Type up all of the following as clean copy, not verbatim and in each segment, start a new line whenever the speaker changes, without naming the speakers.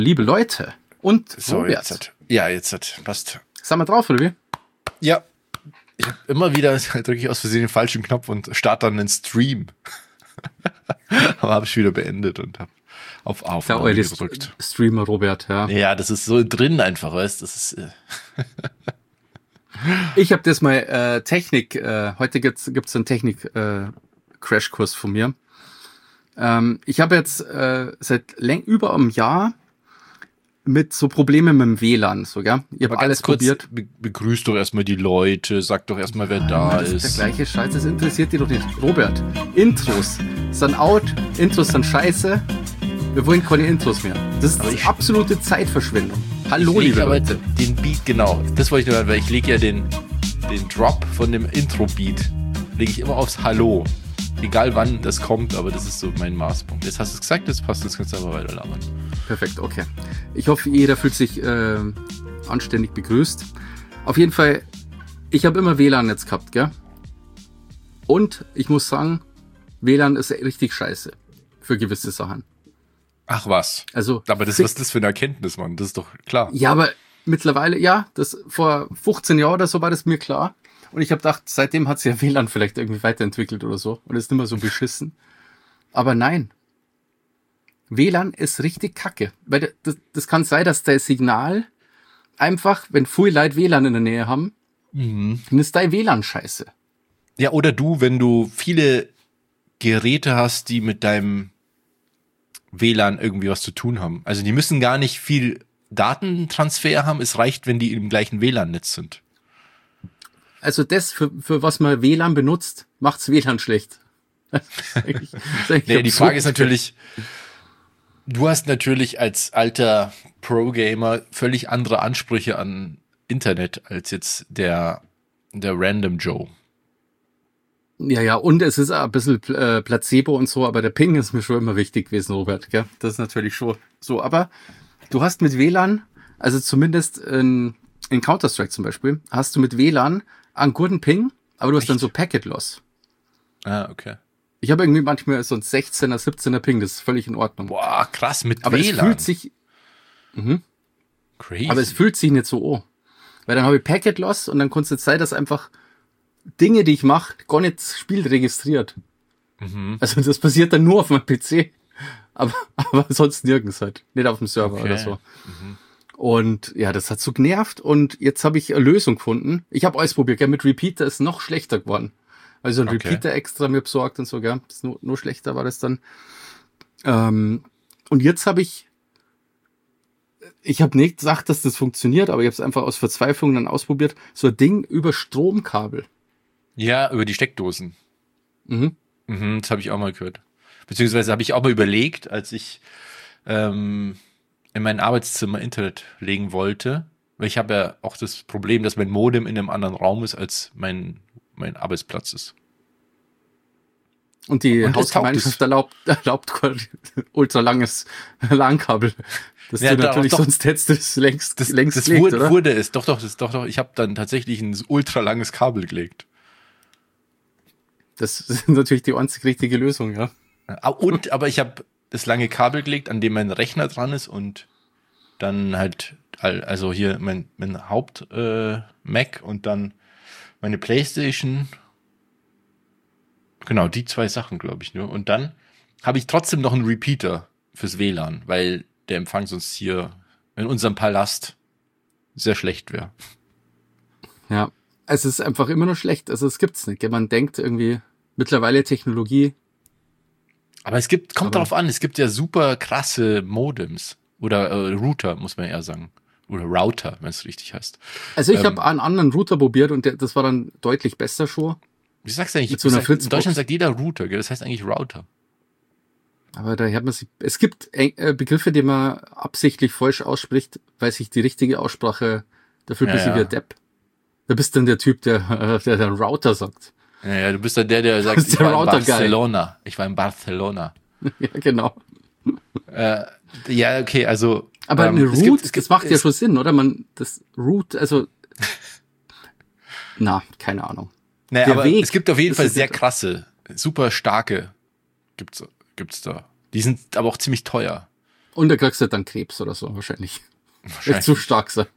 Liebe Leute und
So,
Robert.
jetzt passt.
Sind wir drauf, oder wie?
Ja, ich hab immer wieder drücke ich aus Versehen den falschen Knopf und starte dann einen Stream. Aber habe ich wieder beendet und habe auf Aufnahme gedrückt.
Streamer Robert, ja.
Ja, das ist so drin einfach, weißt du? Das ist
Ich habe das mal Technik, heute gibt's einen Technik-Crashkurs von mir. Ich habe jetzt seit über einem Jahr mit so Problemen mit dem WLAN, so, gell? Ich habe alles probiert.
Begrüß doch erstmal die Leute, sag doch erstmal, wer da ist.
Das ist der gleiche Scheiß, das interessiert dich doch nicht. Robert, Intros sind out, Intros sind scheiße. Wir wollen keine Intros mehr. Das ist absolute Zeitverschwendung. Hallo, liebe Leute.
Den Beat, genau. Das wollte ich nur, weil ich lege ja den Drop von dem Intro-Beat, lege ich immer aufs Hallo. Egal wann das kommt, aber das ist so mein Maßpunkt. Jetzt hast du es gesagt, das passt, jetzt kannst du aber weiter labern.
Perfekt, okay. Ich hoffe, jeder fühlt sich anständig begrüßt. Auf jeden Fall, ich habe immer WLAN jetzt gehabt, gell? Und ich muss sagen, WLAN ist richtig scheiße für gewisse Sachen.
Ach was.
Also,
aber was ist das für eine Erkenntnis, Mann? Das ist doch klar.
Ja, aber mittlerweile, ja, das vor 15 Jahren oder so war das mir klar. Und ich habe gedacht, seitdem hat sich ja WLAN vielleicht irgendwie weiterentwickelt oder so und ist nicht mehr so beschissen. Aber nein. WLAN ist richtig kacke. Weil das kann sein, dass dein Signal einfach, wenn viele Leute WLAN in der Nähe haben, dann ist dein WLAN scheiße.
Ja, oder wenn du viele Geräte hast, die mit deinem WLAN irgendwie was zu tun haben. Also die müssen gar nicht viel Datentransfer haben. Es reicht, wenn die im gleichen WLAN-Netz sind.
Also das, für was man WLAN benutzt, macht's WLAN schlecht.
Die Frage ist natürlich, du hast natürlich als alter Pro-Gamer völlig andere Ansprüche an Internet als jetzt der Random Joe.
Ja, und es ist auch ein bisschen Placebo und so, aber der Ping ist mir schon immer wichtig gewesen, Robert, gell? Das ist natürlich schon so. Aber du hast mit WLAN, also zumindest in Counter-Strike zum Beispiel, hast du mit WLAN einen guten Ping, aber du hast dann so Packet Loss.
Ah, okay.
Ich habe irgendwie manchmal so ein 16er, 17er Ping, das ist völlig in Ordnung.
Boah, krass, mit
aber
WLAN.
Es fühlt sich,
crazy.
Aber es fühlt sich nicht so an. Weil dann habe ich Packet Loss und dann kann es jetzt sein, dass einfach Dinge, die ich mache, gar nicht das Spiel registriert. Also das passiert dann nur auf meinem PC. Aber sonst nirgends halt. Nicht auf dem Server oder so. Und ja, das hat so genervt und jetzt habe ich eine Lösung gefunden. Ich habe alles probiert, gell? Mit Repeater ist noch schlechter geworden. Also ein Repeater extra mir besorgt und so, gell? Das ist nur schlechter war das dann. Und jetzt habe ich habe nicht gesagt, dass das funktioniert, aber ich habe es einfach aus Verzweiflung dann ausprobiert. So ein Ding über Stromkabel.
Ja, über die Steckdosen. Das habe ich auch mal gehört. Beziehungsweise habe ich auch mal überlegt, als ich in mein Arbeitszimmer Internet legen wollte, weil ich habe ja auch das Problem, dass mein Modem in einem anderen Raum ist, als mein Arbeitsplatz ist.
Und die Hausgemeinschaft erlaubt ultralanges LAN-Kabel. Das ja, du natürlich, sonst hättest du es längst gelegt, oder?
Wurde es. Doch. Ich habe dann tatsächlich ein ultralanges Kabel gelegt.
Das ist natürlich die einzig richtige Lösung, ja.
Aber ich habe das lange Kabel gelegt, an dem mein Rechner dran ist und dann halt, also hier mein Haupt-Mac und dann meine Playstation. Genau, die zwei Sachen, glaube ich, nur. Und dann habe ich trotzdem noch einen Repeater fürs WLAN, weil der Empfang sonst hier in unserem Palast sehr schlecht wäre.
Ja, es ist einfach immer noch schlecht. Also es gibt's nicht. Man denkt irgendwie mittlerweile Technologie.
Aber kommt darauf an, es gibt ja super krasse Modems oder Router, muss man eher sagen. Oder Router, wenn es richtig heißt.
Also ich habe einen anderen Router probiert und das war dann deutlich besser schon.
Wie sagst du eigentlich?
So in
Deutschland sagt jeder Router, gell? Das heißt eigentlich Router.
Aber da hat man es gibt Begriffe, die man absichtlich falsch ausspricht, weil sich die richtige Aussprache, da fühlt man sich wie ein Depp. Da bist dann der Typ, der Router sagt.
Ja, du bist dann der sagt, ich war in Barcelona. Ich war in Barcelona.
Ja, genau.
Ja, okay, also.
Aber eine Root, das macht ja schon Sinn, oder? Das Root, also. Keine Ahnung.
Naja, aber es gibt auf jeden Fall sehr krasse, super starke gibt's da. Die sind aber auch ziemlich teuer.
Und da kriegst du dann Krebs oder so, wahrscheinlich. Wird zu stark sein.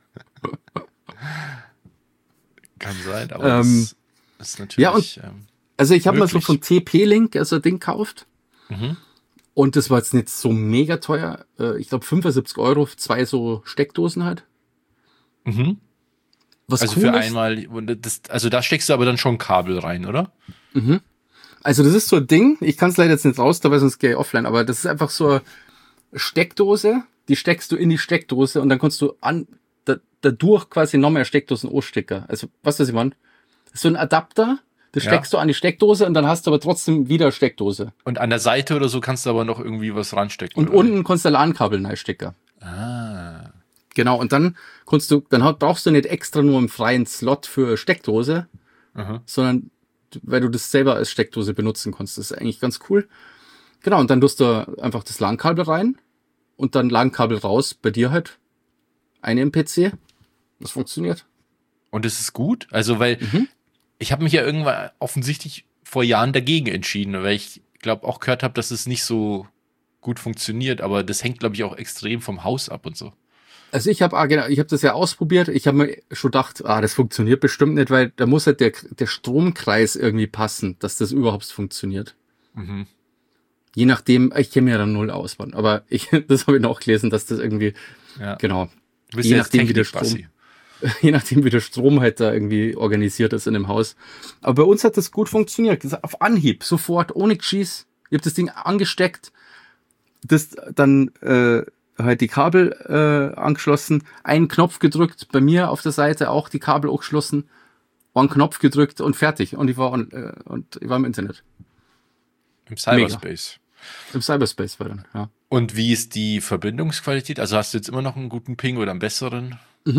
Kann sein, aber das ist natürlich.
Ja, und also ich habe mal so
möglich.
von TP-Link so ein Ding gekauft.
Mhm.
Und das war jetzt nicht so mega teuer. Ich glaube 75 Euro, 2 so Steckdosen halt.
Mhm.
Was
Also
cool
für
ist.
einmal, also da steckst du aber dann schon Kabel rein, oder?
Also das ist so ein Ding, ich kann es leider jetzt nicht raus, da weil sonst gehe ich offline, aber das ist einfach so eine Steckdose, die steckst du in die Steckdose und dann kannst du dadurch quasi noch mehr Steckdosen anstecken. Also, was ich meine? Das ist so ein Adapter, das steckst du an die Steckdose und dann hast du aber trotzdem wieder eine Steckdose.
Und an der Seite oder so kannst du aber noch irgendwie was ranstecken.
Und
oder?
unten kannst du LAN-Kabel reinstecken.
Ah.
Genau, und dann brauchst du nicht extra nur einen freien Slot für Steckdose,
Aha.
sondern weil du das selber als Steckdose benutzen kannst. Das ist eigentlich ganz cool. Genau, und dann tust du einfach das LAN-Kabel rein und dann LAN-Kabel raus, bei dir halt eine im PC. Das funktioniert.
Und es ist gut? Also, weil ich habe mich ja irgendwann offensichtlich vor Jahren dagegen entschieden, weil ich glaube auch gehört habe, dass es nicht so gut funktioniert, aber das hängt, glaube ich, auch extrem vom Haus ab und so.
Also ich habe das ja ausprobiert. Ich habe mir schon gedacht, das funktioniert bestimmt nicht, weil da muss halt der Stromkreis irgendwie passen, dass das überhaupt funktioniert.
Mhm.
Je nachdem, ich kenne mir ja dann null aus, aber das habe ich noch gelesen, dass das irgendwie,
Ja.
genau,
Du bist
je
ja
nachdem, je nachdem, wie der Strom halt da irgendwie organisiert ist in dem Haus. Aber bei uns hat das gut funktioniert. Das auf Anhieb, sofort, ohne Geschieß. Ich habe das Ding angesteckt, das dann halt die Kabel angeschlossen, einen Knopf gedrückt, bei mir auf der Seite auch die Kabel angeschlossen, einen Knopf gedrückt und fertig. Und ich war im Internet.
Im Cyberspace.
Im Cyberspace war dann, ja.
Und wie ist die Verbindungsqualität? Also hast du jetzt immer noch einen guten Ping oder einen besseren?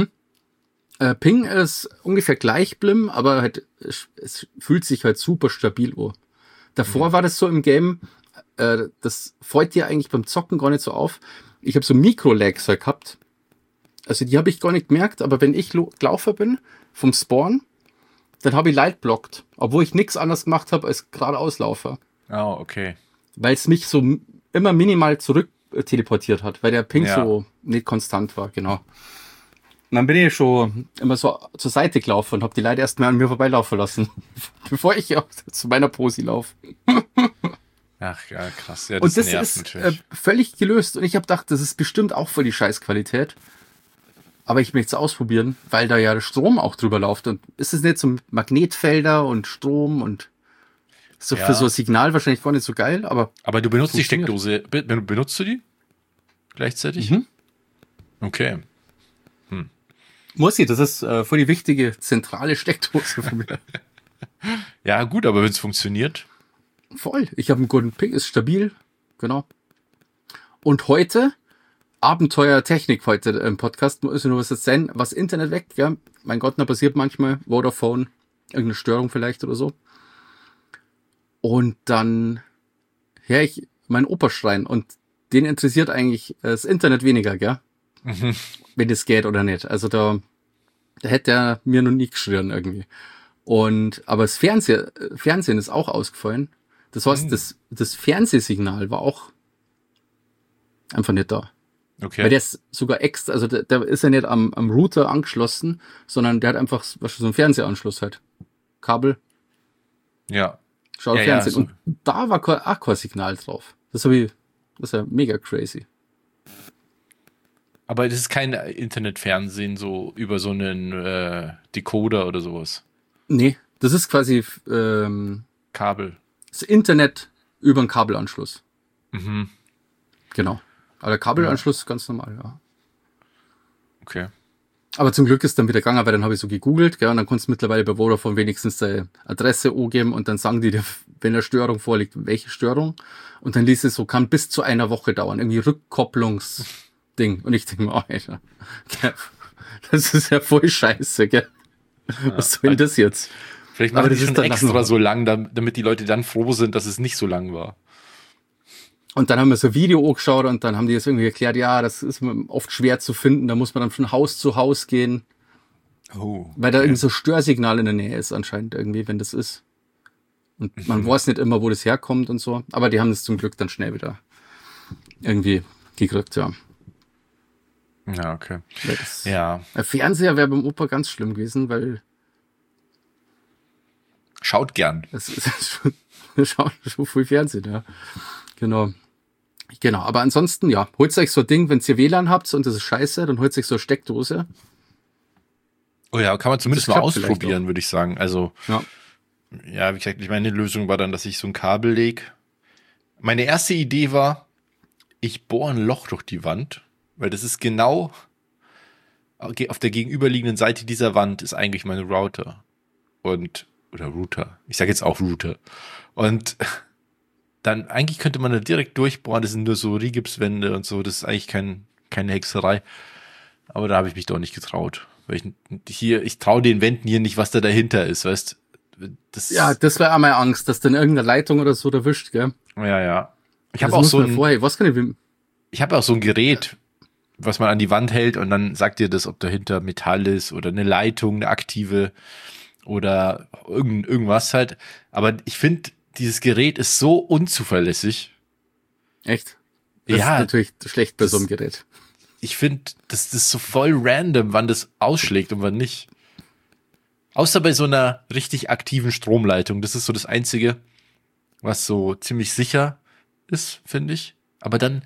Ping ist ungefähr gleich blim, aber halt, es fühlt sich halt super stabil an. Davor war das so im Game, das fällt dir eigentlich beim Zocken gar nicht so auf. Ich habe so Mikro-Lags halt gehabt. Also die habe ich gar nicht gemerkt, aber wenn ich gelaufen bin vom Spawn, dann habe ich Light blockt, obwohl ich nichts anderes gemacht habe als geradeaus laufen.
Oh, okay.
Weil es mich so immer minimal zurück teleportiert hat, weil der Ping
Ja.
so nicht konstant war, genau. Und dann bin ich schon immer so zur Seite gelaufen und habe die Leute erst mal an mir vorbeilaufen lassen, bevor ich auch zu meiner Posi laufe.
Ach ja, krass. Ja,
Und das
nervt
ist
natürlich.
völlig gelöst. Und ich habe gedacht, das ist bestimmt auch voll die Scheißqualität. Aber ich möchte es ausprobieren, weil da ja der Strom auch drüber läuft. Und ist es nicht so Magnetfelder und Strom und so
Ja.
für so ein Signal wahrscheinlich gar nicht so geil, aber
Aber du benutzt die
funktioniert.
Steckdose. Benutzt du die? Gleichzeitig?
Mhm.
Okay.
muss ich, das ist voll die wichtige zentrale Steckdose von mir.
Ja, gut, aber wenn es funktioniert.
Voll. Ich habe einen guten Ping, ist stabil. Genau. Und heute, Abenteuer Technik heute im Podcast, muss ich nur was erzählen, was Internet weg, ja. Mein Gott, da passiert manchmal Vodafone, irgendeine Störung vielleicht oder so. Und dann höre ich meinen Opa schreien und den interessiert eigentlich das Internet weniger, gell? Wenn das geht oder nicht. Also da hätte er mir noch nie geschrien irgendwie. Aber das Fernsehen ist auch ausgefallen. Das heißt, das Fernsehsignal war auch einfach nicht da.
Okay.
Weil der ist sogar extra, also der ist ja nicht am Router angeschlossen, sondern der hat einfach so einen Fernsehanschluss halt. Kabel,
Ja.
schau
Ja,
Fernsehen.
so.
Und da war kein Signal drauf. Das ist ja mega crazy.
Aber das ist kein Internetfernsehen so über so einen Decoder oder sowas.
Nee, das ist quasi
Kabel.
das Internet über einen Kabelanschluss.
Mhm.
Genau. Aber der Kabelanschluss ist ganz normal, ja.
Okay.
Aber zum Glück ist dann wieder gegangen, weil dann habe ich so gegoogelt, gell, und dann konntest du mittlerweile bei Vodafone wenigstens deine Adresse angeben und dann sagen die dir, wenn eine Störung vorliegt, welche Störung. Und dann liest es so, kann bis zu einer Woche dauern, irgendwie Rückkopplungsding. Und ich denke mir, oh, Alter, gell, das ist ja voll scheiße, gell. Was soll denn das jetzt?
Vielleicht
Aber
machen die
das ist
schon
dann
extra
noch-
so lang, damit die Leute dann froh sind, dass es nicht so lang war.
Und dann haben wir so ein Video angeschaut und dann haben die das irgendwie erklärt, ja, das ist oft schwer zu finden, da muss man dann von Haus zu Haus gehen,
Oh.
weil da irgendwie so Störsignal in der Nähe ist anscheinend irgendwie, wenn das ist. Und man weiß nicht immer, wo das herkommt und so, aber die haben das zum Glück dann schnell wieder irgendwie gekriegt, ja.
Ja, okay.
Ja. Der Fernseher wäre beim Opa ganz schlimm gewesen, weil
schaut gern.
Schaut schon viel Fernsehen, ja. Genau. Genau, aber ansonsten, ja, holt euch so ein Ding, wenn ihr WLAN habt und das ist scheiße, dann holt euch so eine Steckdose.
Oh ja, kann man zumindest mal ausprobieren, würde ich sagen. Also, ja, wie gesagt, meine Lösung war dann, dass ich so ein Kabel lege. Meine erste Idee war, ich bohre ein Loch durch die Wand, weil das ist genau auf der gegenüberliegenden Seite dieser Wand ist eigentlich mein Router. Oder Router. Ich sage jetzt auch Router. Und dann, eigentlich könnte man da direkt durchbohren, das sind nur so Rigipswände und so, das ist eigentlich keine Hexerei. Aber da habe ich mich doch nicht getraut. Weil ich traue den Wänden hier nicht, was da dahinter ist, weißt das
wäre auch meine Angst, dass dann irgendeine Leitung oder so erwischt, gell?
Ja. Ich habe auch so ein Gerät, was man an die Wand hält und dann sagt dir das, ob dahinter Metall ist oder eine Leitung, eine aktive oder irgendwas halt. Aber ich finde, dieses Gerät ist so unzuverlässig.
Echt? Das ist natürlich schlecht bei so einem Gerät.
Ich finde, das ist so voll random, wann das ausschlägt und wann nicht. Außer bei so einer richtig aktiven Stromleitung. Das ist so das Einzige, was so ziemlich sicher ist, finde ich. Aber dann,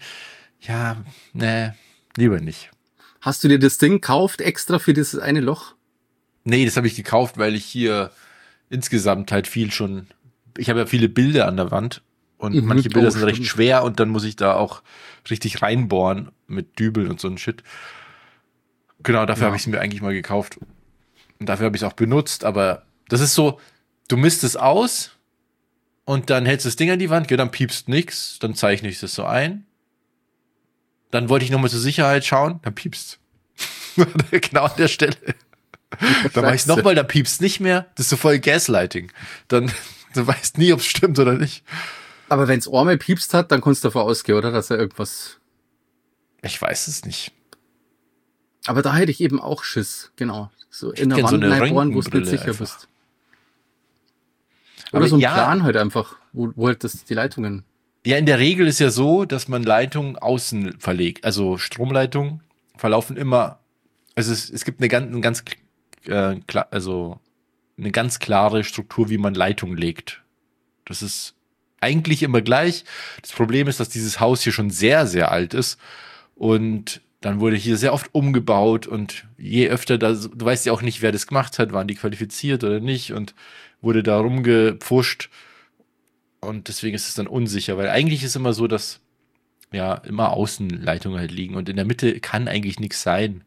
lieber nicht.
Hast du dir das Ding gekauft extra für dieses eine Loch?
Nee, das habe ich gekauft, weil ich hier insgesamt halt ich habe ja viele Bilder an der Wand und manche Bilder sind recht schwer und dann muss ich da auch richtig reinbohren mit Dübeln und so ein Shit. Genau, dafür habe ich es mir eigentlich mal gekauft. Und dafür habe ich es auch benutzt, aber das ist so, du misst es aus und dann hältst du das Ding an die Wand, dann piepst nix, dann zeichne ich das so ein. Dann wollte ich nochmal zur Sicherheit schauen, dann piepst. Genau an der Stelle. Dann mache ich es nochmal, dann piepst nicht mehr. Das ist so voll Gaslighting. Dann, du weißt nie, ob es stimmt oder nicht.
Aber wenn es einmal piepst hat, dann kannst du davon ausgehen, oder? Dass er irgendwas...
Ich weiß es nicht.
Aber da hätte ich eben auch Schiss, genau. So in der Wand reinbohren, wo du nicht sicher bist. Oder so ein Plan halt einfach, wo halt die Leitungen...
Ja, in der Regel ist ja so, dass man Leitungen außen verlegt. Also Stromleitungen verlaufen immer... Also es gibt eine ganz klare Struktur, wie man Leitungen legt. Das ist eigentlich immer gleich. Das Problem ist, dass dieses Haus hier schon sehr, sehr alt ist und dann wurde hier sehr oft umgebaut und je öfter du weißt ja auch nicht, wer das gemacht hat, waren die qualifiziert oder nicht und wurde da rumgepfuscht und deswegen ist es dann unsicher, weil eigentlich ist immer so, dass immer Außenleitungen halt liegen und in der Mitte kann eigentlich nichts sein.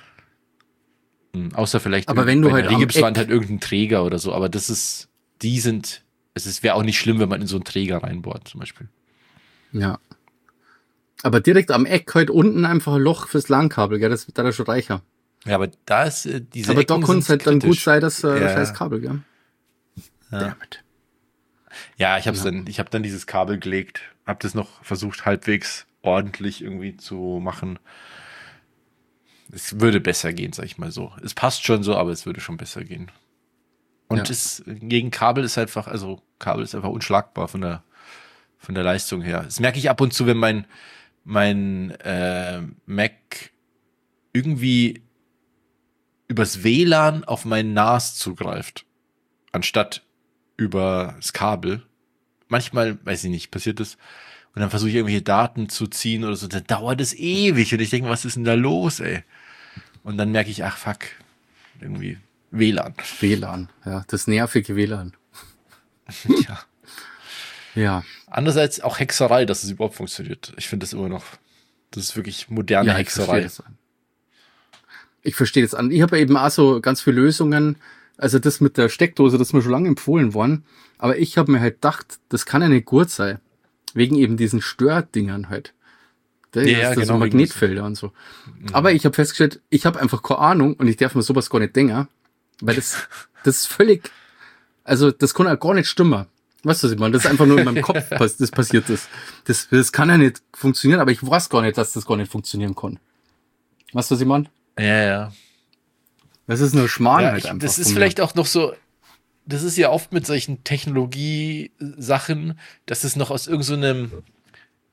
Außer vielleicht
aber wenn du halt
der Rigipswand hat irgendein Träger oder so, aber es wäre auch nicht schlimm, wenn man in so einen Träger reinbohrt, zum Beispiel.
Ja. Aber direkt am Eck halt unten einfach ein Loch fürs LAN-Kabel, gell, das wird da schon reicher.
Ja, aber da ist diese
aber Ecken da kann es halt dann gut sein, dass scheiß Kabel, gell.
Ja. Damit. Ja, ich habe dann dieses Kabel gelegt, habe das noch versucht halbwegs ordentlich irgendwie zu machen. Es würde besser gehen, sag ich mal so. Es passt schon so, aber es würde schon besser gehen. Und gegen Kabel ist einfach unschlagbar von der Leistung her. Das merke ich ab und zu, wenn mein Mac irgendwie übers WLAN auf mein NAS zugreift, anstatt über das Kabel. Manchmal, weiß ich nicht, passiert das. Und dann versuche ich irgendwelche Daten zu ziehen oder so, dann dauert es ewig. Und ich denke, was ist denn da los, ey? Und dann merke ich, ach fuck, irgendwie WLAN.
WLAN, ja, das nervige WLAN.
Ja.
Ja.
Andererseits auch Hexerei, dass es überhaupt funktioniert. Ich finde das immer noch, das ist wirklich moderne Hexerei.
Ich verstehe das an. Ich habe eben auch so ganz viele Lösungen. Also das mit der Steckdose, das ist mir schon lange empfohlen worden. Aber ich habe mir halt gedacht, das kann ja nicht gut sein. Wegen eben diesen Stördingern halt. Das
genau,
so Magnetfelder und so. Aber ich habe festgestellt, ich habe einfach keine Ahnung und ich darf mir sowas gar nicht denken. Weil das ist völlig, also das kann ja gar nicht stimmen. Weißt du, was ich meine? Das ist einfach nur in meinem Kopf, das passiert ist. Das kann ja nicht funktionieren, aber ich weiß gar nicht, dass das gar nicht funktionieren kann. Weißt du, was ich meine?
Ja.
Das ist nur Schmarrn halt einfach.
Das ist vielleicht auch noch so, das ist ja oft mit solchen Technologie-Sachen, dass es noch aus irgendeinem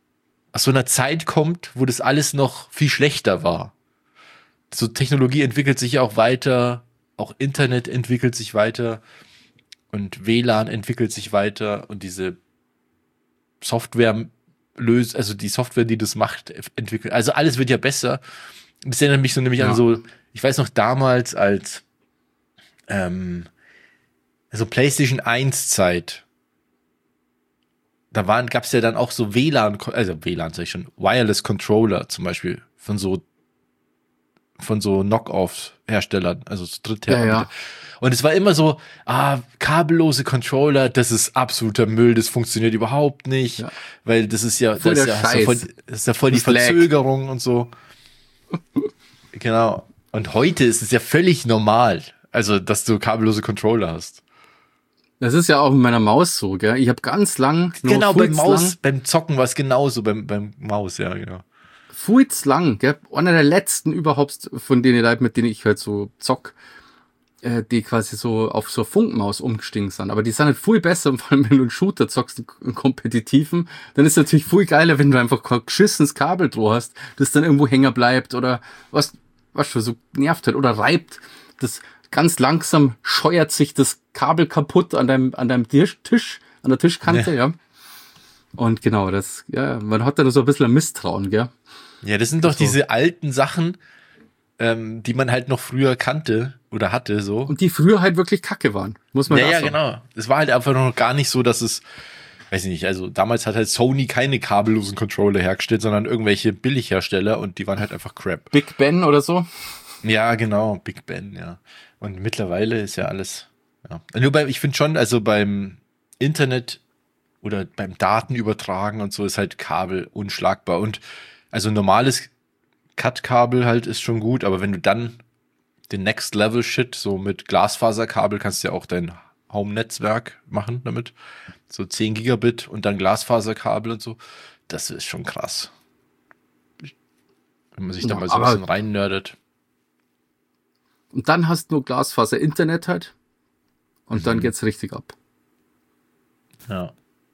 aus so einer Zeit kommt, wo das alles noch viel schlechter war. So Technologie entwickelt sich ja auch weiter, auch Internet entwickelt sich weiter und WLAN entwickelt sich weiter und diese Software also die Software, die das macht, entwickelt. Also alles wird ja besser. Das erinnert mich so nämlich an so, ich weiß noch damals als also PlayStation 1 Zeit, da gab's ja dann auch so WLAN sag ich schon, Wireless Controller zum Beispiel von so Knock-off-Herstellern, also so Dritthersteller.
Ja.
Und es war immer so, kabellose Controller, das ist absoluter Müll, das funktioniert überhaupt nicht, weil das ist ja,
voll
das ist ja voll die Verzögerung und so. Genau. Und heute ist es ja völlig normal, also dass du kabellose Controller hast.
Das ist ja auch mit meiner Maus so, gell? Ich habe ganz lang...
Genau, beim Zocken war es genauso, beim Maus, ja, genau.
Fuiz lang, gell? Einer der letzten überhaupt von denen Leuten, mit denen ich halt so zock, die quasi so auf so Funkmaus umgestiegen sind. Aber die sind halt viel besser, vor allem wenn du einen Shooter zockst, einen kompetitiven, dann ist es natürlich viel geiler, wenn du einfach kein geschissenes Kabel drauf hast, das dann irgendwo hängen bleibt oder was schon so nervt halt oder reibt. Das ganz langsam scheuert sich das Kabel kaputt an deinem Tisch, an der Tischkante, ja. Und genau, man hat da so ein bisschen ein Misstrauen, gell?
Ja, das sind doch diese alten Sachen, die man halt noch früher kannte oder hatte, so.
Und die früher halt wirklich kacke waren, muss man sagen. Ja,
genau. Es war halt einfach noch gar nicht so, dass es, weiß ich nicht, also damals hat halt Sony keine kabellosen Controller hergestellt, sondern irgendwelche Billighersteller und die waren halt einfach crap.
Big Ben oder so?
Ja, genau, Big Ben, ja. Und mittlerweile ist ja alles, ja. Nur ich finde schon, also beim Internet oder beim Datenübertragen und so ist halt Kabel unschlagbar und also normales Cut-Kabel halt ist schon gut, aber wenn du dann den Next Level Shit so mit Glasfaserkabel kannst du ja auch dein Home-Netzwerk machen damit, so 10 Gigabit und dann Glasfaserkabel und so, das ist schon krass. Wenn man sich da mal so ein bisschen reinnördet.
Und dann hast du nur Glasfaser-Internet halt und dann geht's richtig ab.
Ja.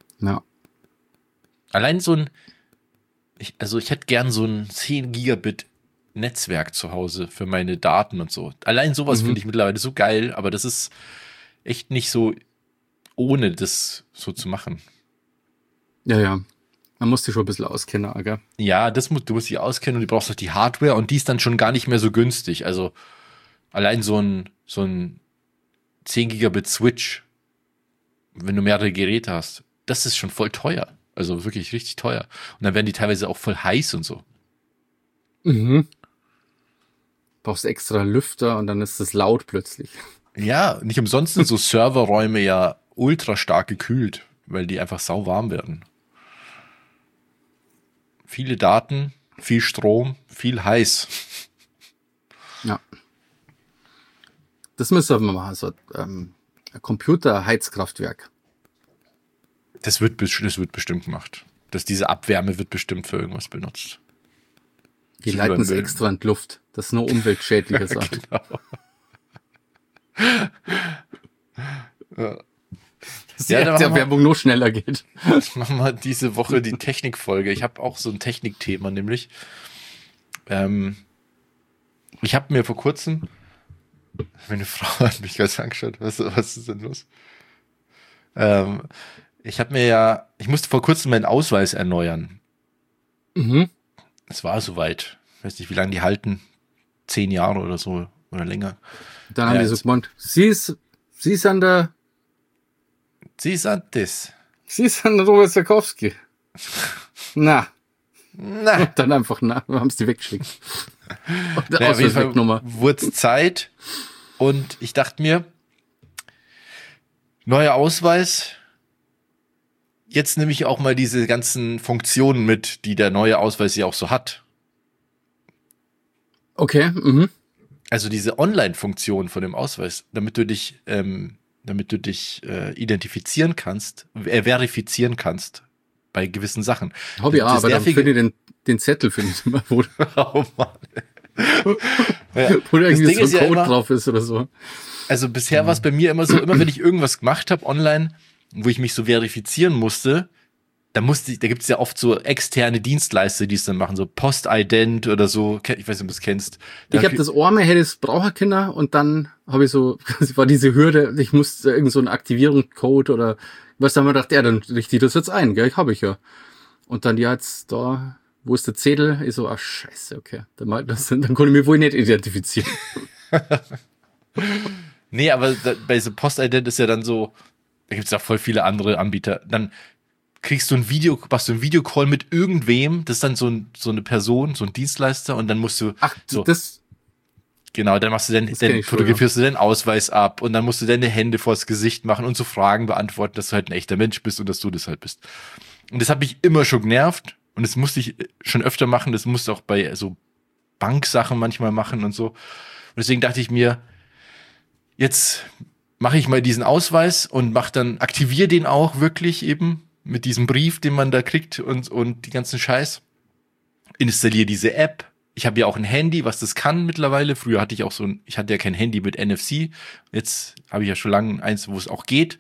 Ja.
Allein ich hätte gern so ein 10 Gigabit Netzwerk zu Hause für meine Daten und so. Allein sowas finde ich mittlerweile so geil, aber das ist echt nicht so, ohne das so zu machen.
Ja. Man muss dich schon ein bisschen auskennen, gell?
Ja, du musst dich auskennen und du brauchst auch die Hardware und die ist dann schon gar nicht mehr so günstig. Also allein so ein 10 Gigabit Switch, wenn du mehrere Geräte hast, das ist schon voll teuer. Also wirklich richtig teuer. Und dann werden die teilweise auch voll heiß und so.
Brauchst extra Lüfter und dann ist es laut plötzlich.
Ja, nicht umsonst sind so Serverräume ja ultra stark gekühlt, weil die einfach sauwarm werden. Viele Daten, viel Strom, viel heiß.
Ja. Das müssen wir machen, so ein Computerheizkraftwerk.
Das wird bestimmt gemacht. Diese Abwärme wird bestimmt für irgendwas benutzt.
Die leiten es extra in die Luft. Das ist nur umweltschädliche Sache.
Genau.
Ja, der Werbung nur schneller geht.
Machen wir diese Woche die Technikfolge. Ich habe auch so ein Technikthema, nämlich ich habe mir vor kurzem, meine Frau hat mich ganz angeschaut, was ist denn los? Ich musste vor kurzem meinen Ausweis erneuern. Es war soweit. Ich weiß nicht, wie lange die halten. 10 Jahre oder so oder länger.
Dann haben die so gemeint, Sie sind der Robert Sarkowski. Na. Und dann einfach haben sie die weggeschickt. Und
auf jeden Fall wurde es Zeit und ich dachte mir, neuer Ausweis, jetzt nehme ich auch mal diese ganzen Funktionen mit, die der neue Ausweis ja auch so hat.
Okay,
Also diese Online-Funktion von dem Ausweis, damit du dich identifizieren kannst, verifizieren kannst bei gewissen Sachen.
Hobby, aber dann finde ich den Zettel finde ich immer, wo
oh Mann.
Wo irgendwie so ein Code drauf ist oder so.
Also bisher war es bei mir immer so, immer wenn ich irgendwas gemacht habe online, wo ich mich so verifizieren musste, da gibt's ja oft so externe Dienstleister, die es dann machen, so Postident oder so. Ich weiß nicht, ob du das kennst.
Ich habe das Arme, hätte es Braucherkinder und dann habe ich so, das war diese Hürde, ich musste irgend so einen Aktivierungscode oder was, dann haben wir gedacht, ja, dann richte ich das jetzt ein, gell, habe ich ja. Und dann, ja, jetzt da, wo ist der Zettel? Ich so, ach scheiße, okay. Dann konnte ich mich wohl nicht identifizieren.
Nee, aber bei so Postident ist ja dann so, da gibt's ja voll viele andere Anbieter. Dann machst du einen Videocall mit irgendwem, das ist dann so eine Person, so ein Dienstleister und dann musst du genau, dann machst du fotografierst du den Ausweis ab und dann musst du deine Hände vors Gesicht machen und so Fragen beantworten, dass du halt ein echter Mensch bist und dass du das halt bist. Und das hat mich immer schon genervt und das musste ich schon öfter machen, das musste auch bei so Banksachen manchmal machen und so. Und deswegen dachte ich mir, jetzt mache ich mal diesen Ausweis und aktiviere den auch wirklich eben mit diesem Brief, den man da kriegt und die ganzen Scheiß. Installiere diese App. Ich habe ja auch ein Handy, was das kann mittlerweile. Früher hatte ich hatte ja kein Handy mit NFC. Jetzt habe ich ja schon lange eins, wo es auch geht.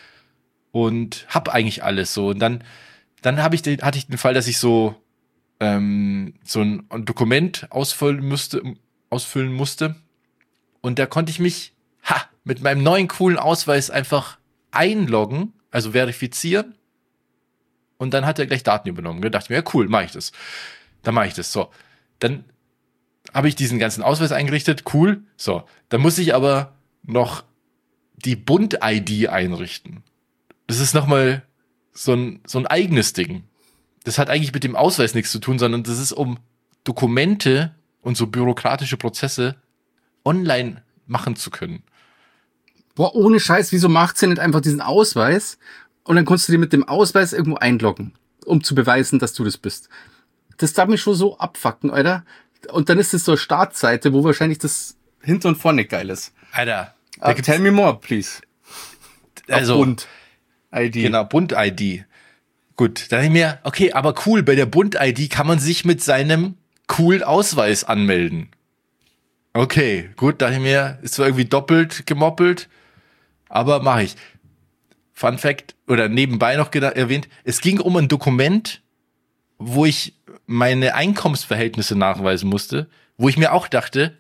Und habe eigentlich alles so. Und dann hatte ich den Fall, dass ich so ein Dokument ausfüllen musste. Und da konnte ich mich mit meinem neuen coolen Ausweis einfach einloggen, also verifizieren. Und dann hat er gleich Daten übernommen. Da dachte ich mir, ja cool, mache ich das. Dann mache ich das. So, dann habe ich diesen ganzen Ausweis eingerichtet. Cool. So, dann muss ich aber noch die Bund-ID einrichten. Das ist nochmal so ein eigenes Ding. Das hat eigentlich mit dem Ausweis nichts zu tun, sondern das ist, um Dokumente und so bürokratische Prozesse online machen zu können.
Boah, ohne Scheiß, wieso macht sie nicht einfach diesen Ausweis und dann kannst du dir mit dem Ausweis irgendwo einloggen, um zu beweisen, dass du das bist. Das darf mich schon so abfucken, Alter. Und dann ist es so eine Startseite, wo wahrscheinlich das hinten und vorne geil ist.
Alter.
Tell me more, please.
Also,
Bund-ID.
Genau, Bund-ID. Gut, dann dachte ich mir, okay, aber cool, bei der Bund-ID kann man sich mit seinem coolen Ausweis anmelden. Okay, gut, dachte ich mir, ist zwar irgendwie doppelt gemoppelt, aber mache ich. Fun Fact, oder nebenbei noch erwähnt, es ging um ein Dokument, wo ich meine Einkommensverhältnisse nachweisen musste, wo ich mir auch dachte,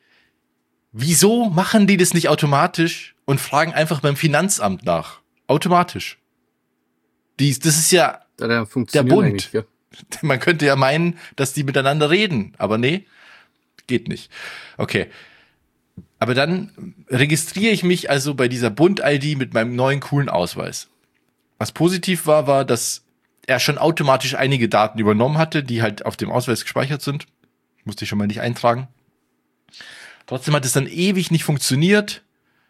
wieso machen die das nicht automatisch und fragen einfach beim Finanzamt nach? Automatisch. Das ist ja der Bund. Ja. Man könnte ja meinen, dass die miteinander reden, aber nee, geht nicht. Okay. Aber dann registriere ich mich also bei dieser Bund-ID mit meinem neuen coolen Ausweis. Was positiv war, dass er schon automatisch einige Daten übernommen hatte, die halt auf dem Ausweis gespeichert sind. Musste ich schon mal nicht eintragen. Trotzdem hat es dann ewig nicht funktioniert.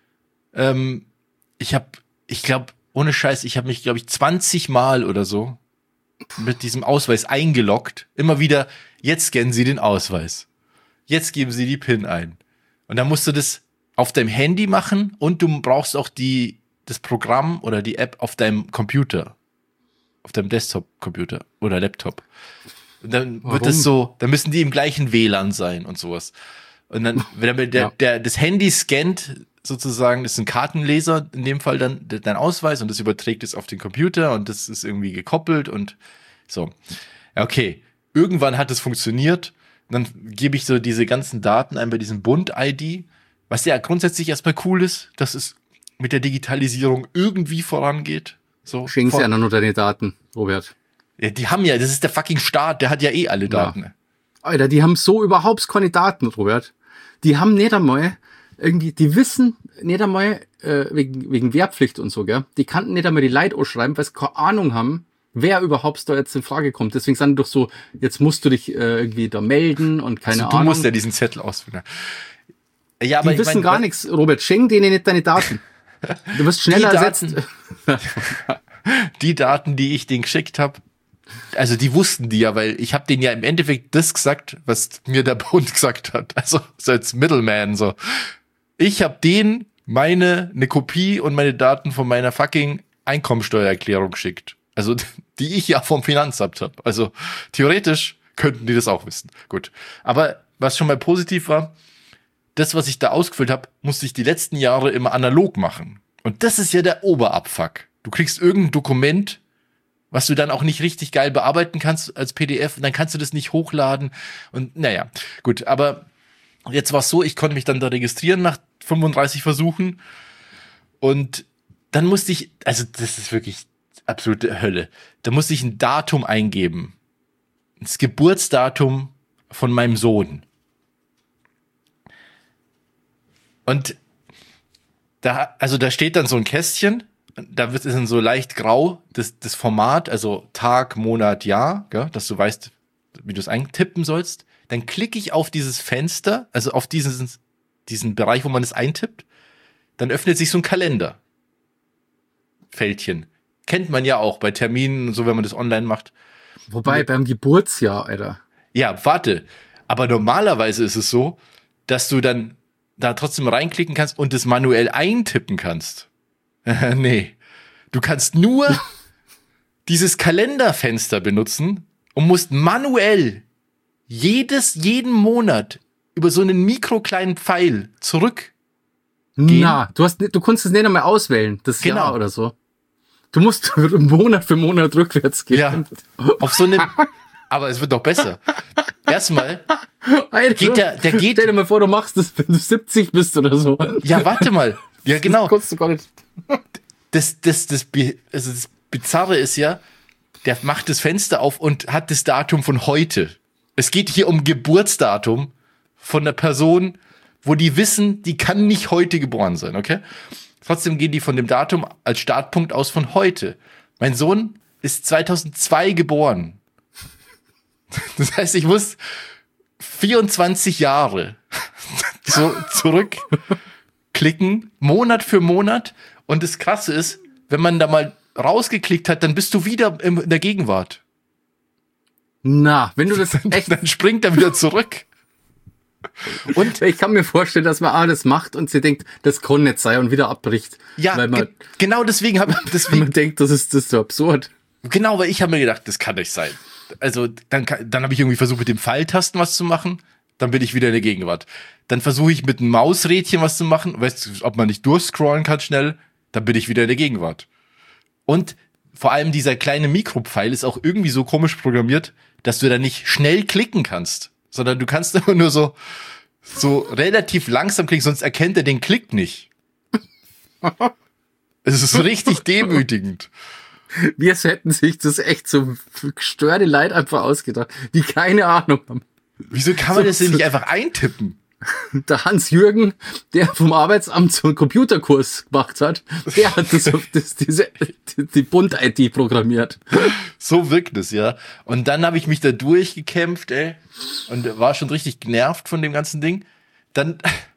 Ich glaube, ohne Scheiß, ich habe mich, glaube ich, 20 Mal oder so mit diesem Ausweis eingeloggt. Immer wieder, jetzt scannen Sie den Ausweis. Jetzt geben Sie die PIN ein. Und dann musst du das auf deinem Handy machen und du brauchst auch das Programm oder die App auf deinem Computer. Auf deinem Desktop-Computer oder Laptop. Und dann wird das so, dann müssen die im gleichen WLAN sein und sowas. Und dann, wenn das Handy scannt, sozusagen, das ist ein Kartenleser, in dem Fall dann dein Ausweis und das überträgt es auf den Computer und das ist irgendwie gekoppelt und so. Okay, irgendwann hat es funktioniert. Dann gebe ich so diese ganzen Daten ein bei diesem Bund-ID, was ja grundsätzlich erstmal cool ist, dass es mit der Digitalisierung irgendwie vorangeht. So,
schenkst ja nur deine Daten, Robert.
Ja, die haben ja, das ist der fucking Staat, der hat ja eh alle Daten. Ja.
Alter, die haben so überhaupt keine Daten, Robert. Die haben nicht einmal irgendwie, die wissen nicht einmal wegen Wehrpflicht und so, gell? Die kannten nicht einmal die Leute ausschreiben, weil sie keine Ahnung haben, wer überhaupt da jetzt in Frage kommt. Deswegen sind doch so, jetzt musst du dich irgendwie da melden und keine Ahnung.
Du musst ja diesen Zettel ausfüllen.
Ja, aber die wissen gar nichts, Robert. Schenk denen nicht deine Daten. Du wirst schneller ersetzt.
Die Daten, die ich denen geschickt habe, also die wussten die ja, weil ich habe denen ja im Endeffekt das gesagt, was mir der Bund gesagt hat. Also so als Middleman so. Ich habe denen eine Kopie und meine Daten von meiner fucking Einkommensteuererklärung geschickt. Also die ich ja vom Finanzamt habe. Also theoretisch könnten die das auch wissen. Gut. Aber was schon mal positiv war, das, was ich da ausgefüllt habe, musste ich die letzten Jahre immer analog machen. Und das ist ja der Oberabfuck. Du kriegst irgendein Dokument, was du dann auch nicht richtig geil bearbeiten kannst als PDF und dann kannst du das nicht hochladen und naja, gut, aber jetzt war es so, ich konnte mich dann da registrieren nach 35 Versuchen und dann musste ich, also das ist wirklich absolute Hölle, da musste ich ein Datum eingeben, das Geburtsdatum von meinem Sohn und da steht dann so ein Kästchen, da wird es dann so leicht grau, das Format, also Tag, Monat, Jahr, gell, dass du weißt, wie du es eintippen sollst. Dann klicke ich auf dieses Fenster, also auf diesen Bereich, wo man es eintippt. Dann öffnet sich so ein Kalenderfältchen. Kennt man ja auch bei Terminen, so wenn man das online macht.
Wobei beim Geburtsjahr, Alter.
Ja, warte. Aber normalerweise ist es so, dass du dann da trotzdem reinklicken kannst und es manuell eintippen kannst. Nee. Du kannst nur dieses Kalenderfenster benutzen und musst manuell jeden Monat über so einen mikrokleinen Pfeil zurück.
Na, du konntest es nicht einmal auswählen, das Jahr oder so. Du musst Monat für Monat rückwärts gehen.
Ja, auf so einem, aber es wird doch besser. Erstmal geht der geht.
Stell dir mal vor, du machst das, wenn du 70 bist oder so.
Ja, warte mal. Ja, genau.
Das konntest du gar nicht.
Das Bizarre ist ja, der macht das Fenster auf und hat das Datum von heute. Es geht hier um Geburtsdatum von einer Person, wo die wissen, die kann nicht heute geboren sein, okay? Trotzdem gehen die von dem Datum als Startpunkt aus von heute. Mein Sohn ist 2002 geboren. Das heißt, ich muss 24 Jahre zurückklicken, Monat für Monat. Und das Krasse ist, wenn man da mal rausgeklickt hat, dann bist du wieder in der Gegenwart.
Na, wenn du das echt...
Dann springt er wieder zurück.
Und ich kann mir vorstellen, dass man alles macht und sie denkt, das kann nicht sein und wieder abbricht.
Ja,
weil man,
genau deswegen
man denkt, das ist so absurd.
Genau, weil ich habe mir gedacht, das kann nicht sein. Also dann habe ich irgendwie versucht, mit dem Pfeiltasten was zu machen. Dann bin ich wieder in der Gegenwart. Dann versuche ich mit einem Mausrädchen was zu machen. Weißt du, ob man nicht durchscrollen kann schnell. Dann bin ich wieder in der Gegenwart. Und vor allem dieser kleine Mikropfeil ist auch irgendwie so komisch programmiert, dass du da nicht schnell klicken kannst, sondern du kannst immer nur so relativ langsam klicken, sonst erkennt er den Klick nicht. Es ist richtig demütigend.
Wir hätten sich das echt so gestörte Leute einfach ausgedacht, die keine Ahnung haben.
Wieso kann man das denn nicht einfach eintippen?
Der Hans-Jürgen, der vom Arbeitsamt so einen Computerkurs gemacht hat, der hat die Bund-IT programmiert.
So wirkt es, ja. Und dann habe ich mich da durchgekämpft, und war schon richtig genervt von dem ganzen Ding. Dann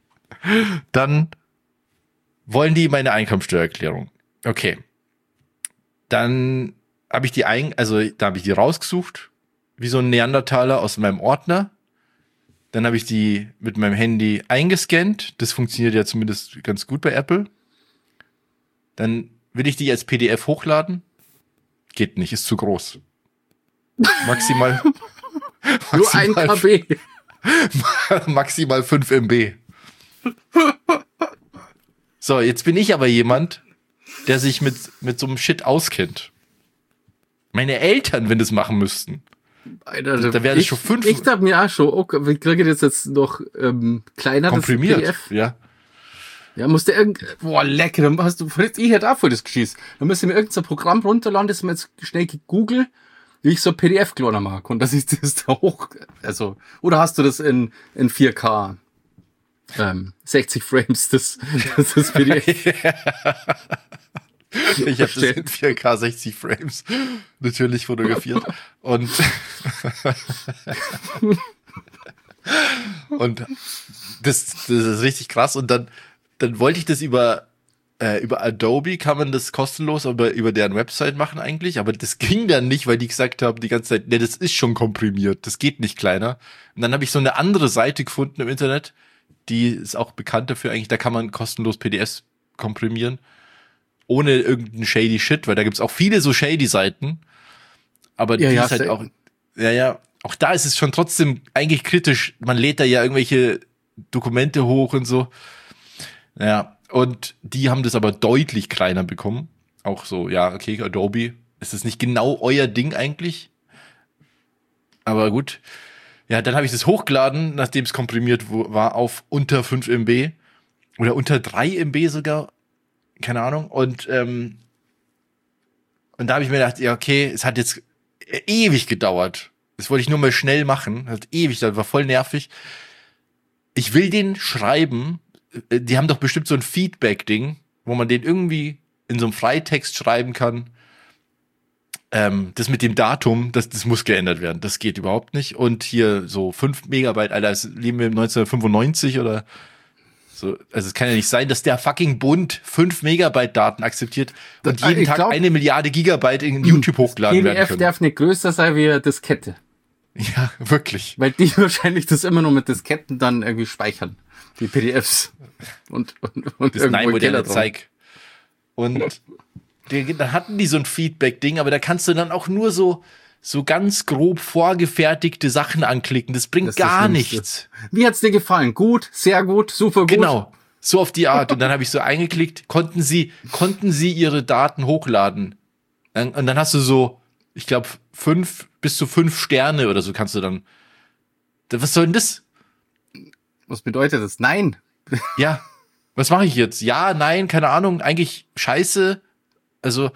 wollen die meine Einkommensteuererklärung. Okay. Dann habe ich da habe ich die rausgesucht, wie so ein Neandertaler aus meinem Ordner. Dann habe ich die mit meinem Handy eingescannt. Das funktioniert ja zumindest ganz gut bei Apple. Dann will ich die als PDF hochladen. Geht nicht, ist zu groß. Maximal
nur 1 KB.
Maximal 5 MB. So, jetzt bin ich aber jemand, der sich mit so einem Shit auskennt. Meine Eltern, wenn das machen müssten.
Alter,
da wäre das schon 5.
Ich dachte mir auch schon, okay, wie kriege ich das jetzt noch kleiner,
komprimiert,
das PDF?
Ja.
Ja, musste boah, lecker, dann hast du, ich hätte auch voll das Geschiss. Dann müsste ich mir irgendein Programm runterladen, das mir jetzt schnell gegoogelt, wie ich so ein PDF kleiner mache und das ist das da hoch, also, oder hast du das in 4K? 60 Frames, das PDF.
Ich habe das in 4K 60 Frames natürlich fotografiert und das ist richtig krass und dann wollte ich das über Adobe kann man das kostenlos über deren Website machen eigentlich, aber das ging dann nicht, weil die gesagt haben die ganze Zeit, ne, das ist schon komprimiert, das geht nicht kleiner. Und dann habe ich so eine andere Seite gefunden im Internet, die ist auch bekannt dafür eigentlich, da kann man kostenlos PDFs komprimieren. Ohne irgendeinen shady Shit, weil da gibt's auch viele so shady Seiten. Aber die ist halt auch, auch da ist es schon trotzdem eigentlich kritisch. Man lädt da ja irgendwelche Dokumente hoch und so. Ja, und die haben das aber deutlich kleiner bekommen. Auch so, ja, okay, Adobe, Ist das nicht genau euer Ding eigentlich? Aber gut. Ja, dann habe ich das hochgeladen, nachdem es komprimiert war, auf unter 5 MB oder unter 3 MB sogar. Keine Ahnung. Und da habe ich mir gedacht, ja, okay, es hat jetzt ewig gedauert. Das wollte ich nur mal schnell machen. Hat ewig, das war voll nervig. Ich will den schreiben. Die haben doch bestimmt so ein Feedback-Ding, wo man den irgendwie in so einem Freitext schreiben kann. Das mit dem Datum, das muss geändert werden. Das geht überhaupt nicht. Und hier so 5 Megabyte, Alter, das leben wir im 1995 oder so. Also es kann ja nicht sein, dass der fucking Bund 5 Megabyte Daten akzeptiert und jeden Tag 1 Milliarde Gigabyte in YouTube hochladen werden können.
PDF darf nicht größer sein wie eine Diskette.
Ja, wirklich.
Weil die wahrscheinlich das immer nur mit Disketten dann irgendwie speichern. Die PDFs. Und
das moderne Zeug. Und dann hatten die so ein Feedback-Ding, aber da kannst du dann auch nur so ganz grob vorgefertigte Sachen anklicken. Das bringt gar nichts.
Wie hat's dir gefallen? Gut, sehr gut, super gut?
Genau, so auf die Art. Und dann habe ich so eingeklickt, konnten sie ihre Daten hochladen. Und dann hast du so, ich glaube, bis zu 5 Sterne oder so kannst du dann. Was soll denn das?
Was bedeutet das? Nein.
Ja, was mache ich jetzt? Ja, nein, keine Ahnung, eigentlich scheiße. Also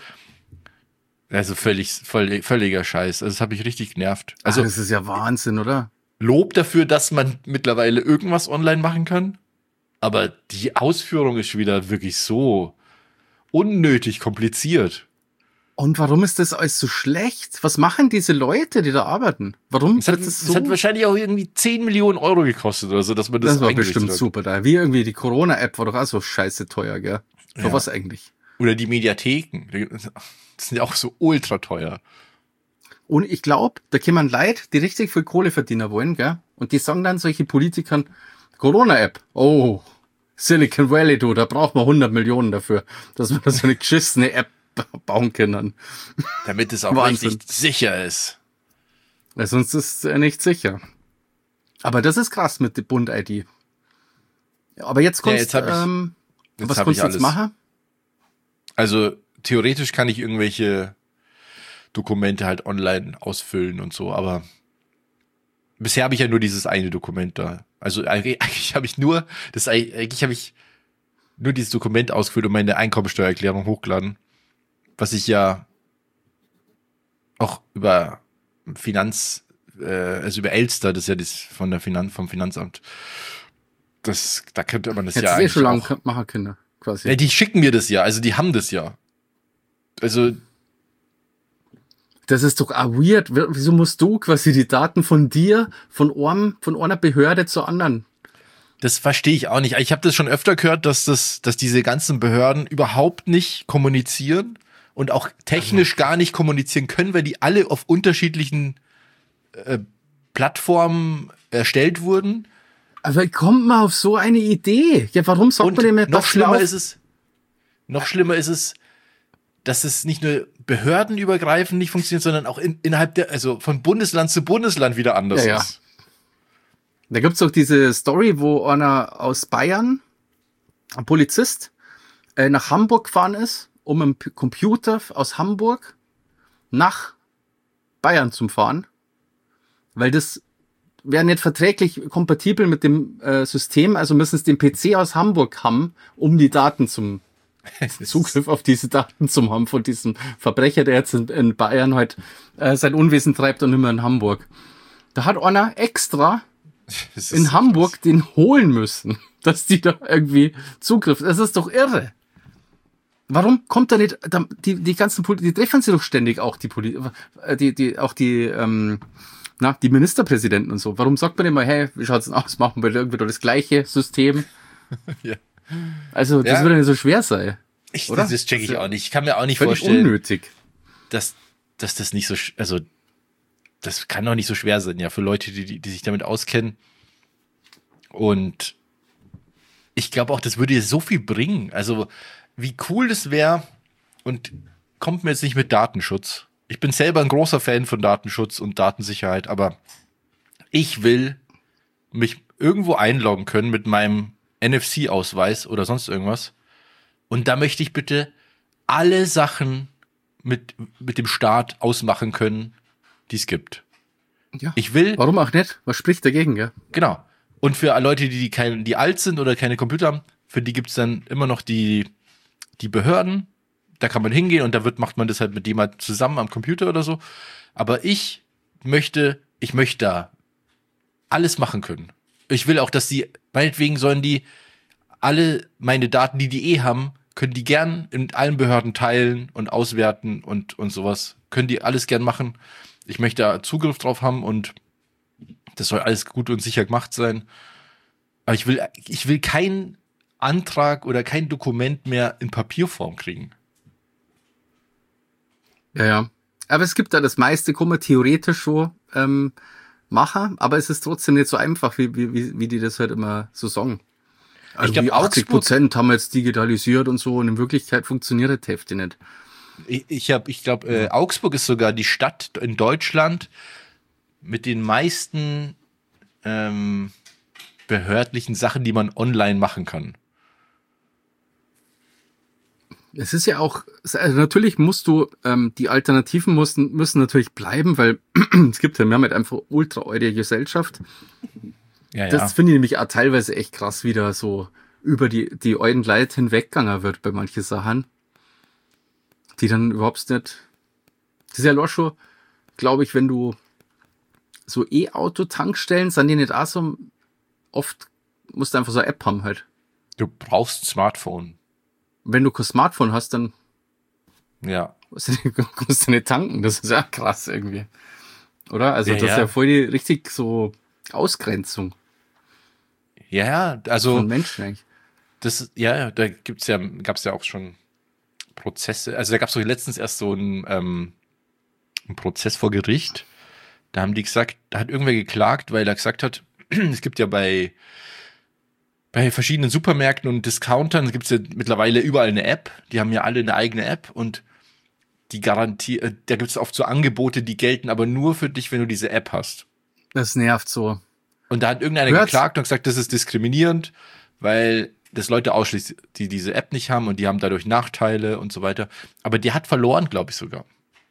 völliger Scheiß. Also das habe ich richtig genervt. Also
das ist ja Wahnsinn, oder?
Lob dafür, dass man mittlerweile irgendwas online machen kann. Aber die Ausführung ist wieder wirklich so unnötig kompliziert.
Und warum ist das alles so schlecht? Was machen diese Leute, die da arbeiten? Warum?
Es hat wahrscheinlich auch irgendwie 10 Millionen Euro gekostet oder so, dass man das
war bestimmt super da. Wie irgendwie die Corona-App war doch auch so scheiße teuer, gell? Für was eigentlich?
Oder die Mediatheken. Das sind ja auch so ultra teuer.
Und ich glaube, da kommen Leute, die richtig viel Kohle verdienen wollen, gell? Und die sagen dann solche Politikern, Corona-App, oh, Silicon Valley, du, da braucht man 100 Millionen dafür, dass wir da so eine geschissene App bauen können.
Damit es auch richtig sicher ist.
Ja, sonst ist es nicht sicher. Aber das ist krass mit der Bund-ID. Aber jetzt kannst was kannst du jetzt machen?
Also theoretisch kann ich irgendwelche Dokumente halt online ausfüllen und so, aber bisher habe ich ja nur dieses eine Dokument da. Also eigentlich habe ich nur dieses Dokument ausgefüllt und meine Einkommensteuererklärung hochgeladen, was ich ja auch über also über Elster, das ist ja das vom Finanzamt. Da könnte man das ja eigentlich
schon lange machen können, quasi.
Ja, die schicken mir das ja, also die haben das ja. Also
das ist doch auch weird. Wieso musst du quasi die Daten von dir, von einer Behörde zur anderen?
Das verstehe ich auch nicht. Ich habe das schon öfter gehört, dass diese ganzen Behörden überhaupt nicht kommunizieren und auch technisch gar nicht kommunizieren können, weil die alle auf unterschiedlichen Plattformen erstellt wurden.
Aber wie kommt man auf so eine Idee? Ja, warum sagt man dem nicht?
Noch schlimmer ist es, dass es nicht nur behördenübergreifend nicht funktioniert, sondern auch innerhalb also von Bundesland zu Bundesland wieder anders ist.
Da gibt's doch diese Story, wo einer aus Bayern, ein Polizist, nach Hamburg gefahren ist, um einen Computer aus Hamburg nach Bayern zu fahren, weil das wäre nicht verträglich kompatibel mit dem System, also müssen es den PC aus Hamburg haben, um die Daten Zugriff auf diese Daten zu haben von diesem Verbrecher, der jetzt in Bayern halt sein Unwesen treibt und immer in Hamburg. Da hat einer extra in Hamburg krass den holen müssen, dass die da irgendwie Zugriff. Das ist doch irre. Warum kommt da nicht die ganzen die treffen sie doch ständig auch die Ministerpräsidenten und so. Warum sagt man immer, hey, wie schaut's denn aus? Machen wir irgendwie doch das gleiche System? Ja. Also, das würde nicht so schwer sein.
Das check ich auch nicht. Ich kann mir auch nicht vorstellen,
unnötig,
dass das nicht so, also, das kann doch nicht so schwer sein, ja, für Leute, die sich damit auskennen. Und ich glaube auch, das würde dir so viel bringen. Also, wie cool das wäre, und kommt mir jetzt nicht mit Datenschutz. Ich bin selber ein großer Fan von Datenschutz und Datensicherheit, aber ich will mich irgendwo einloggen können mit meinem NFC-Ausweis oder sonst irgendwas. Und da möchte ich bitte alle Sachen mit dem Staat ausmachen können, die es gibt.
Ja.
Ich will.
Warum auch nicht? Was spricht dagegen, gell?
Genau. Und für Leute, die alt sind oder keine Computer haben, für die gibt's dann immer noch die Behörden. Da kann man hingehen und macht man das halt mit jemand zusammen am Computer oder so. Aber ich möchte da alles machen können. Ich will auch, dass meinetwegen sollen die alle meine Daten, die haben, können die gern in allen Behörden teilen und auswerten und sowas. Können die alles gern machen. Ich möchte da Zugriff drauf haben und das soll alles gut und sicher gemacht sein. Aber ich will keinen Antrag oder kein Dokument mehr in Papierform kriegen.
Ja. Aber es gibt da das meiste, kann man theoretisch schon machen, aber es ist trotzdem nicht so einfach, wie die das halt immer so sagen. Also
ich glaube,
80% haben wir jetzt digitalisiert und so und in Wirklichkeit funktioniert das Hälfte nicht.
Ich glaube, Augsburg ist sogar die Stadt in Deutschland mit den meisten behördlichen Sachen, die man online machen kann.
Es ist ja auch, also natürlich musst du, die Alternativen müssen natürlich bleiben, weil es gibt ja, wir haben halt einfach ultra eure Gesellschaft.
Ja.
Das finde ich nämlich auch teilweise echt krass, wie da so über die alten Leute hinweggegangen wird bei manchen Sachen, die dann überhaupt nicht, das ist ja auch schon, glaube ich, wenn du so E-Auto-Tankstellen, sind die nicht auch so, oft musst du einfach so eine App haben halt.
Du brauchst ein Smartphone.
Wenn du kein Smartphone hast, dann
ja.
musst du nicht tanken. Das ist ja krass irgendwie. Oder? Also das ist
ja
ja voll die richtig so Ausgrenzung.
Ja, also
von Menschen eigentlich.
Da gab's ja auch schon Prozesse. Also da gab's doch letztens erst so einen Prozess vor Gericht. Da haben die gesagt, da hat irgendwer geklagt, weil er gesagt hat, es gibt ja bei verschiedenen Supermärkten und Discountern gibt's ja mittlerweile überall eine App. Die haben ja alle eine eigene App und die Garantie, da gibt's oft so Angebote, die gelten aber nur für dich, wenn du diese App hast.
Das nervt so.
Und da hat irgendeiner geklagt und gesagt, das ist diskriminierend, weil das Leute ausschließt, die diese App nicht haben und die haben dadurch Nachteile und so weiter. Aber die hat verloren, glaube ich sogar.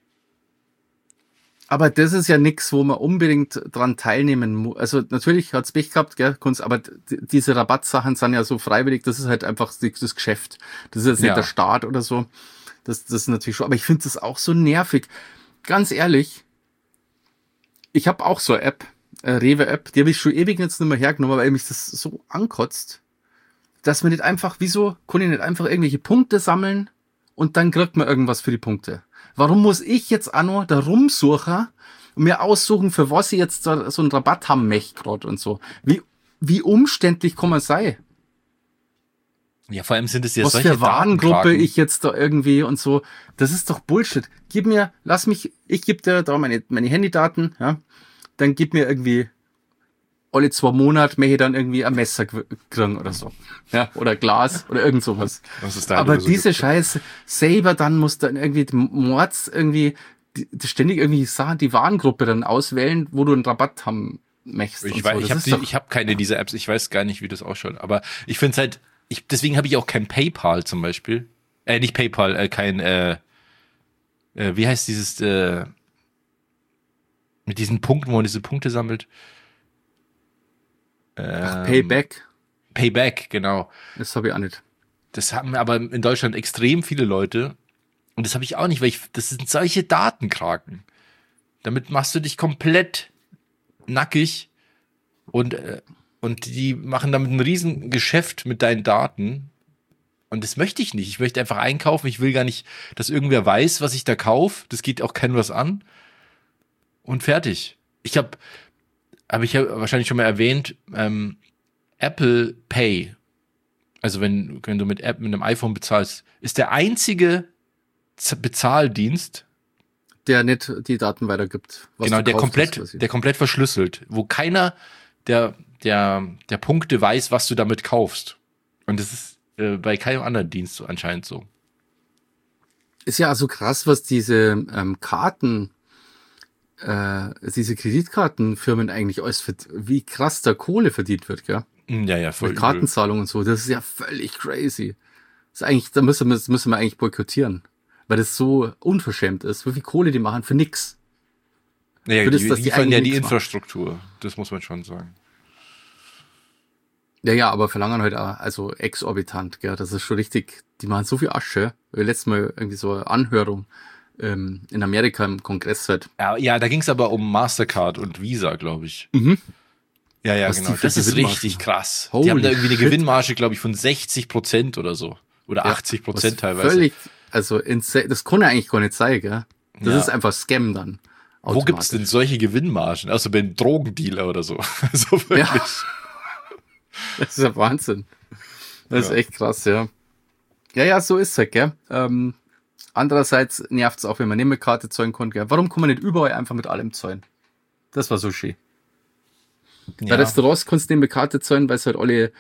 Aber das ist ja nichts, wo man unbedingt dran teilnehmen muss. Also natürlich hat's Pech gehabt, gell, aber diese Rabattsachen sind ja so freiwillig, das ist halt einfach das Geschäft. Das ist jetzt nicht der Staat oder so. Das ist natürlich schon, aber ich finde das auch so nervig. Ganz ehrlich, ich habe auch so eine App, Rewe-App, die habe ich schon ewig jetzt nicht mehr hergenommen, weil mich das so ankotzt, dass man nicht einfach, wieso kann ich nicht einfach irgendwelche Punkte sammeln und dann kriegt man irgendwas für die Punkte? Warum muss ich jetzt auch noch da rumsuchen und mir aussuchen, für was ich jetzt da so einen Rabatt haben möchte gerade und so? Wie umständlich kann man sein?
Ja, vor allem sind es ja
was
solche
für Warengruppe ich jetzt da irgendwie und so. Das ist doch Bullshit. Ich gebe dir da meine Handydaten, ja. Dann gib mir irgendwie alle 2 Monate möchte ich dann irgendwie ein Messer kriegen oder so. Ja, oder Glas oder irgend sowas. Aber diese Scheiße selber dann muss dann irgendwie Mords irgendwie ständig irgendwie Sachen, die Warengruppe dann auswählen, wo du einen Rabatt haben möchtest.
Ich habe keine dieser Apps, ich weiß gar nicht, wie das ausschaut. Aber ich finde es halt, deswegen habe ich auch kein PayPal zum Beispiel. Nicht PayPal, wie heißt dieses, mit diesen Punkten, wo man diese Punkte sammelt.
Payback.
Payback, genau.
Das habe ich auch nicht.
Das haben aber in Deutschland extrem viele Leute. Und das habe ich auch nicht, weil das sind solche Datenkraken. Damit machst du dich komplett nackig und die machen damit ein riesen Geschäft mit deinen Daten. Und das möchte ich nicht. Ich möchte einfach einkaufen. Ich will gar nicht, dass irgendwer weiß, was ich da kaufe. Das geht auch keinem was an. Und fertig. Ich habe wahrscheinlich schon mal erwähnt, Apple Pay, also wenn du mit einem iPhone bezahlst, ist der einzige Bezahldienst,
der nicht die Daten weitergibt.
Genau, der komplett verschlüsselt, wo keiner der Punkte weiß, was du damit kaufst. Und das ist bei keinem anderen Dienst so anscheinend so.
Ist ja also krass, was diese diese Kreditkartenfirmen eigentlich alles wie krass da Kohle verdient wird, gell?
Ja, voll.
Mit Kartenzahlungen und so, das ist ja völlig crazy. Das ist eigentlich, da müssen wir eigentlich boykottieren. weil das so unverschämt ist. Wie viel Kohle die machen für nix.
Naja,
für das,
die
dass
liefern ja die
eigentlich nichts
Infrastruktur. Das muss man schon sagen.
Ja, aber verlangen halt auch, also exorbitant, gell. Das ist schon richtig, die machen so viel Asche. Letztes Mal irgendwie so eine Anhörung in Amerika im Kongress halt.
Ja, da ging es aber um Mastercard und Visa, glaube ich.
Mhm.
Ja,
Was
genau.
die für
Das ist
Gewinnmargen
richtig
machen.
krass.
Holy
die haben da irgendwie eine
shit.
Gewinnmarge, glaube ich, von 60% oder so. Oder 80% teilweise.
Völlig, also das kann ja eigentlich gar nicht sein, gell. Das
Ja.
ist einfach Scam dann.
Wo gibt's denn solche Gewinnmargen? Also bei einem Drogendealer oder so. So wirklich.
Ja. Das ist ja Wahnsinn. Das ist echt krass, ja. Ja, so ist es halt, gell. Andererseits nervt es auch, wenn man nicht mit Karte zahlen kann, gell. Warum kann man nicht überall einfach mit allem zahlen? Das war so schön. Bei Restaurants kannst du nicht mit Karte zahlen, weil es halt alle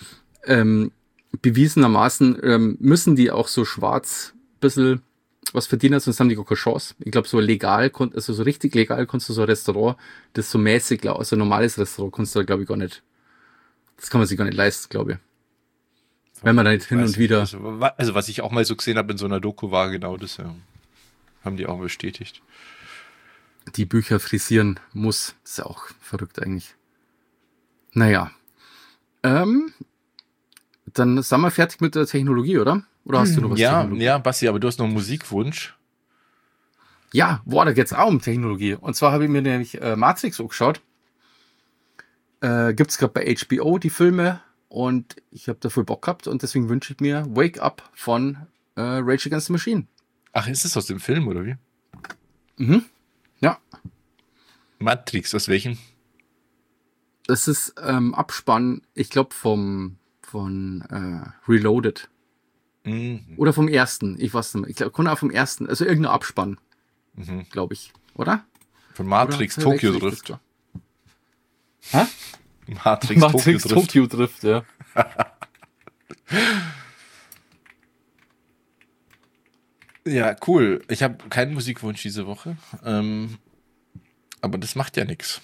bewiesenermaßen müssen die auch so schwarz ein bisschen was verdienen, sonst haben die gar keine Chance. Ich glaube, so legal, also so richtig legal kannst du so ein Restaurant, das so mäßig, also ein normales Restaurant kannst du da, glaube ich, gar nicht. Das kann man sich gar nicht leisten, glaube ich. Wenn man da nicht hin und wieder...
Also was ich auch mal so gesehen habe in so einer Doku war genau das, ja. Haben die auch bestätigt.
Die Bücher frisieren muss. Das ist ja auch verrückt eigentlich. Naja. Dann sind wir fertig mit der Technologie, oder? Oder hast du noch was? Technologie?
Ja, Basti, aber du hast noch einen Musikwunsch.
Ja, boah, da geht's auch um Technologie. Und zwar habe ich mir nämlich Matrix angeschaut. Gibt's gerade bei HBO die Filme und ich habe da voll Bock gehabt und deswegen wünsche ich mir Wake Up von Rage Against the Machine.
Ach, ist das aus dem Film, oder wie?
Mhm. Ja.
Matrix, aus welchem?
Das ist Abspann, ich glaube von Reloaded.
Mhm.
Oder vom ersten, ich weiß nicht mehr. Ich glaube, kann auch vom ersten, also irgendein Abspann, glaube ich, oder?
Von Matrix
Oder
Tokyo
verwechsel ich
Drift.
das da? Hä?
Matrix Tokyo Drift.
ja.
Ja, cool. Ich habe keinen Musikwunsch diese Woche. Aber das macht ja nichts.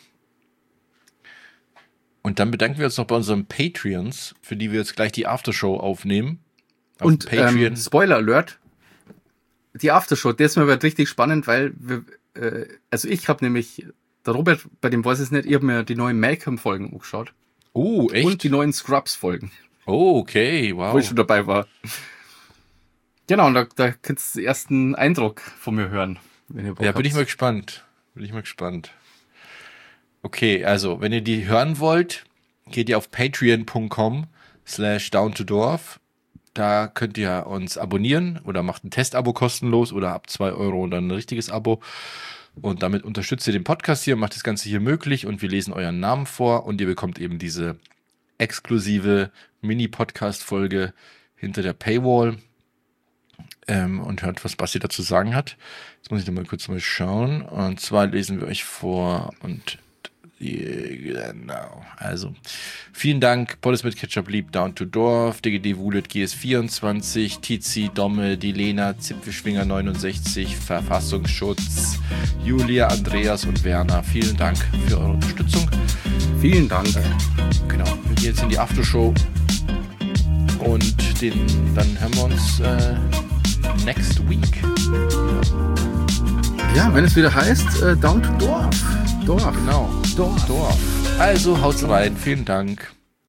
Und dann bedanken wir uns noch bei unseren Patreons, für die wir jetzt gleich die Aftershow aufnehmen. Auf
Und
Patreon.
Spoiler Alert, die Aftershow, das wird richtig spannend, weil wir, also ich habe nämlich, der Robert, bei dem weiß ich es nicht, ich habe mir die neuen Malcolm-Folgen angeschaut.
Oh, echt?
Und die neuen Scrubs-Folgen,
Oh, okay, wow.
wo ich schon dabei war. Genau, und da könnt ihr den ersten Eindruck von mir hören. Wenn ihr Bock
Ja, bin ich
habt.
mal gespannt. Okay, also, wenn ihr die hören wollt, geht ihr auf patreon.com/downtodorf. Da könnt ihr uns abonnieren oder macht ein Testabo kostenlos oder ab 2 Euro und dann ein richtiges Abo. Und damit unterstützt ihr den Podcast hier, macht das Ganze hier möglich und wir lesen euren Namen vor und ihr bekommt eben diese exklusive Mini-Podcast-Folge hinter der Paywall und hört, was Basti dazu sagen hat. Jetzt muss ich noch mal kurz mal schauen. Und zwar lesen wir euch vor und genau. Also, vielen Dank. Poddes mit Ketchup lieb, Down to Dorf, DGD Wulet, GS24, Tizi, Domme, Dilena, Zipfelschwinger 69, Verfassungsschutz, Julia, Andreas und Werner. Vielen Dank für eure Unterstützung.
Vielen Dank.
Genau. Wir gehen jetzt in die Aftershow und dann hören wir uns next week.
Ja, wenn es wieder heißt, Down to Dorf.
Genau. Dorf. Also haut's rein. Vielen Dank.